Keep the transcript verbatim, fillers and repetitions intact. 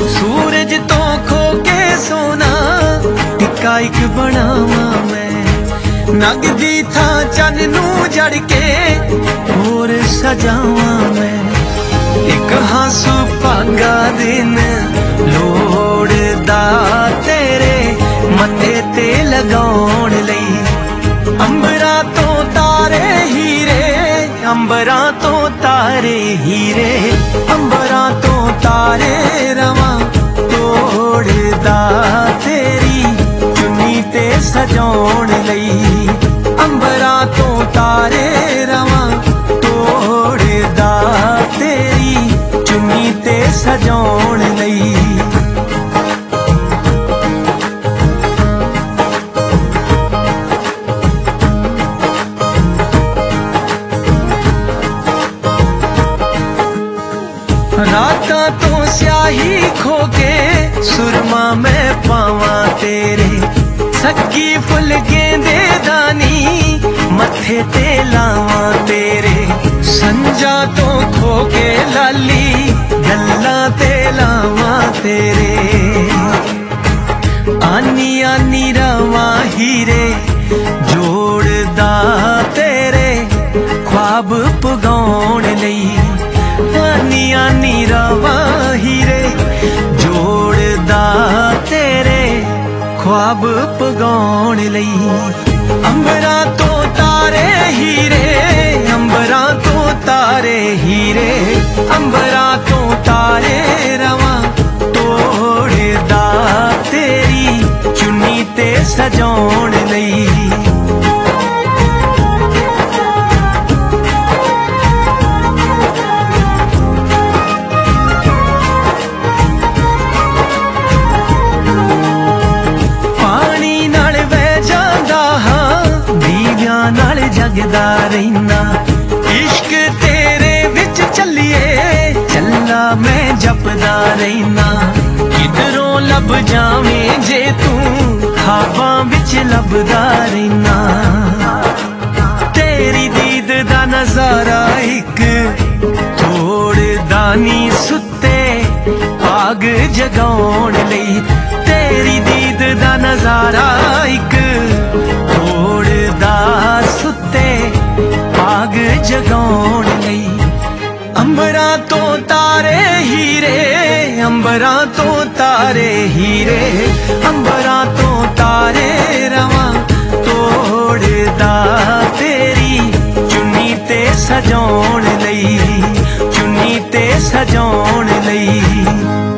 सूरज तो खो के सोना टिक्का एक बनावा मैं, नगदी था चन नू जड़ के होर सजावा मैं। एक हासू भागा दिन लोड़दा तेरे मथे ते लगाउण लई, अंबरा तो तारे हीरे, अंबरा तो तारे हीरे, अंबरा तो तारे रवा तोड़दा तेरी चुन्नी ते सजाउण लई, अंबरा तो तारे रवा तोड़दा तेरी चुन्नी ते सजाउण लई। रातां तो स्याही खो के सुरमा मैं पावा तेरे, सक्की फुल गेंदे दानी मथे ते लावा तेरे, संजा तो खो के लाली गल्लां ते लावा तेरे। आनी आनी रवा हीरे जोड़दा तेरे ख्वाब पुगाउण लई, आनी आनी रवा हीरे जोड़दा तेरे ख्वाब पुगाउण लई। अंबरा तो तारे हीरे, अंबरा तो तारे हीरे, अंबरा तो तारे रवा तोड़दा तेरी चुन्नी ते सजाउण लई। जगदा रहना इश्क तेरे विच चलिए, चला मैं जपदा रहना, किधरों लब जावें जे तू ख्वाबां विच लभदा रहना। तेरी दीद दा नजारा एक तोड़दा नी सुते आग जगाउण लई, तेरी दीद दा नजारा एक तोड़दा सुते आग जगाउण लई। अंबरा तो तारे हीरे, अंबरा तो तारे हीरे, अंबरा तो तारे रवा तोड़दा तेरी चुन्नी ते सजाउण लई, चुन्नी ते सजाउण लई।